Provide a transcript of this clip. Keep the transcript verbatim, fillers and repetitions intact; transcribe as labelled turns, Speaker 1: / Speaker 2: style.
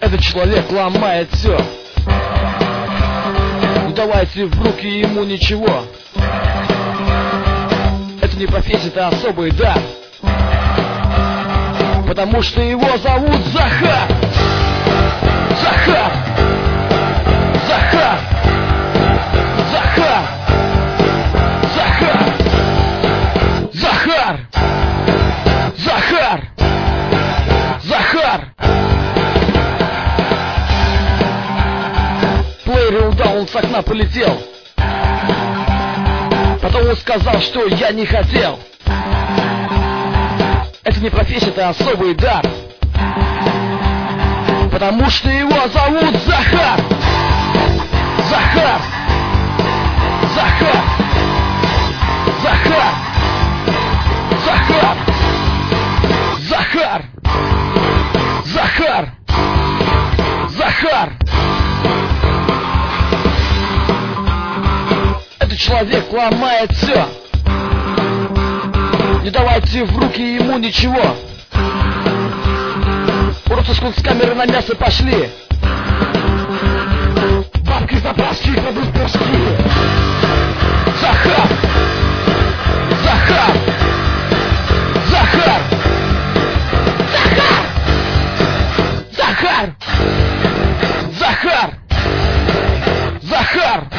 Speaker 1: Этот человек ломает все. Не давайте в руки ему ничего. Это не профессия, это особый дар. Потому что его зовут Захар. Захар. Захар. Захар. Захар. Захар. Захар. Захар. Плеер удар, он с окна полетел. Потом он сказал, что я не хотел. Это не профессия, это особый дар. Потому что его зовут Захар. Захар. Захар. Захар. Захар. Захар. Захар. Захар. Этот человек ломает все. Не давайте в руки ему ничего. Просто с камеры на мясо пошли. Бабки запаски кладут пешки. Захар. Захар. Захар. Захар. Захар. Захар. Захар.